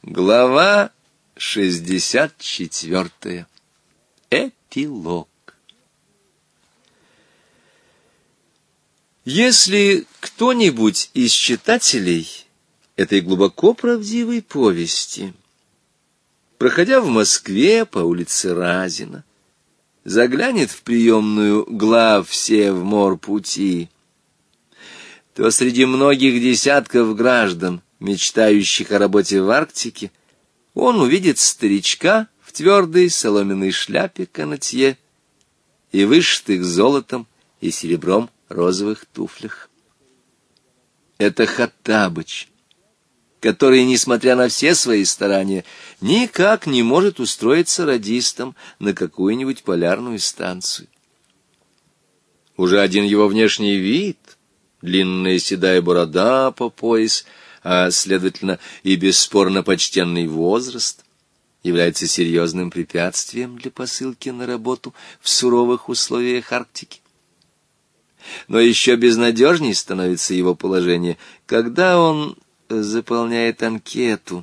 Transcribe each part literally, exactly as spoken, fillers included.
Глава шестьдесят четвертая. Эпилог. Если кто-нибудь из читателей этой глубоко правдивой повести, проходя в Москве по улице Разина, заглянет в приемную глав Севморпути, то среди многих десятков граждан, мечтающих о работе в Арктике, он увидит старичка в твердой соломенной шляпе канатье и вышитых золотом и серебром розовых туфлях. Это Хоттабыч, который, несмотря на все свои старания, никак не может устроиться радистом на какую-нибудь полярную станцию. Уже один его внешний вид, длинная седая борода по пояс, а, следовательно, и бесспорно почтенный возраст, является серьезным препятствием для посылки на работу в суровых условиях Арктики. Но еще безнадежней становится его положение, когда он заполняет анкету.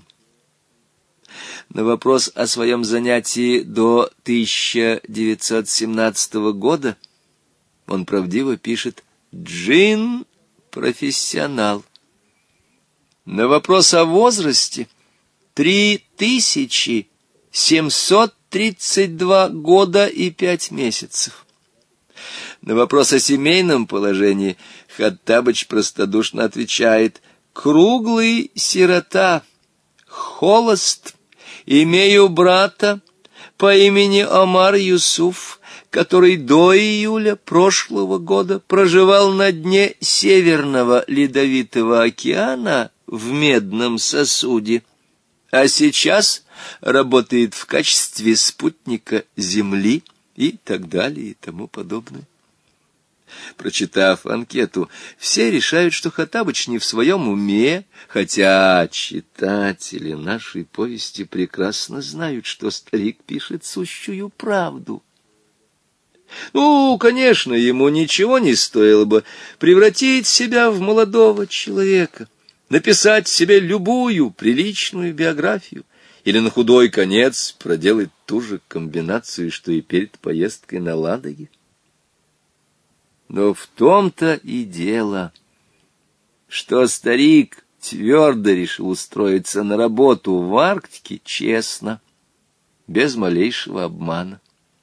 На вопрос о своем занятии до тысяча девятьсот семнадцатого года он правдиво пишет «Джин — профессионал». На вопрос о возрасте — три тысячи семьсот тридцать два года и пять месяцев. На вопрос о семейном положении Хоттабыч простодушно отвечает: «Круглый сирота, холост, имею брата по имени Омар Юсуф, который до июля прошлого года проживал на дне Северного Ледовитого океана в медном сосуде, а сейчас работает в качестве спутника Земли», и так далее и тому подобное. Прочитав анкету, все решают, что Хоттабыч не в своем уме, хотя читатели нашей повести прекрасно знают, что старик пишет сущую правду. Ну, конечно, ему ничего не стоило бы превратить себя в молодого человека, написать себе любую приличную биографию или на худой конец проделать ту же комбинацию, что и перед поездкой на Ладоге. Но в том-то и дело, что старик твердо решил устроиться на работу в Арктике честно, без малейшего обмана.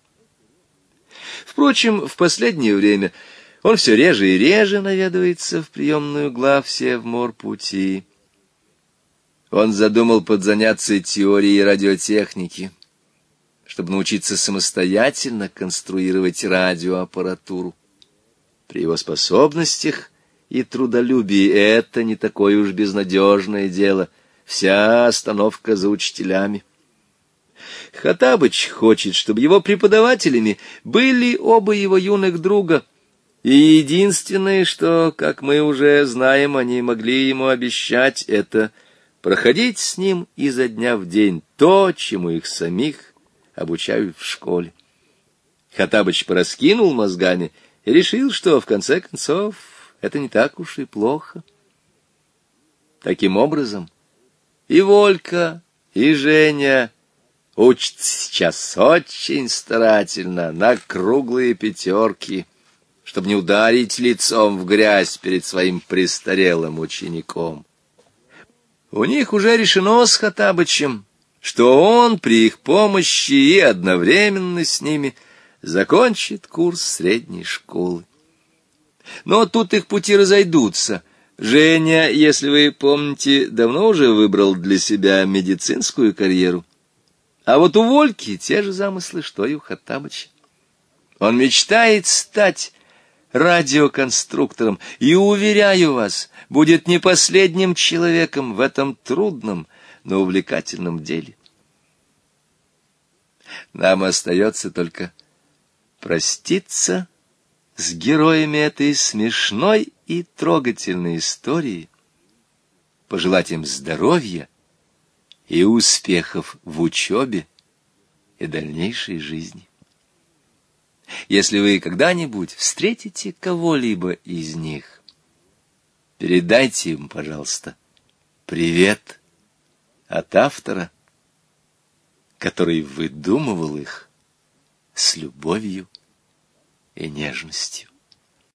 Впрочем, в последнее время он все реже и реже наведывается в приемную глав Севморпути. Он задумал подзаняться теорией радиотехники, чтобы научиться самостоятельно конструировать радиоаппаратуру. При его способностях и трудолюбии это не такое уж безнадежное дело, вся остановка за учителями. Хоттабыч хочет, чтобы его преподавателями были оба его юных друга, и единственное, что, как мы уже знаем, они могли ему обещать, это проходить с ним изо дня в день то, чему их самих обучают в школе. Хоттабыч пораскинул мозгами и решил, что, в конце концов, это не так уж и плохо. Таким образом, и Волька, и Женя учатся сейчас очень старательно на круглые пятерки, чтобы не ударить лицом в грязь перед своим престарелым учеником. У них уже решено с Хоттабычем, что он при их помощи и одновременно с ними закончит курс средней школы. Но тут их пути разойдутся. Женя, если вы помните, давно уже выбрал для себя медицинскую карьеру. А вот у Вольки те же замыслы, что и у Хоттабыча. Он мечтает стать радиоконструктором, и, уверяю вас, будет не последним человеком в этом трудном, но увлекательном деле. Нам остается только проститься с героями этой смешной и трогательной истории, пожелать им здоровья и успехов в учебе и дальнейшей жизни. Если вы когда-нибудь встретите кого-либо из них, передайте им, пожалуйста, привет от автора, который выдумывал их с любовью и нежностью.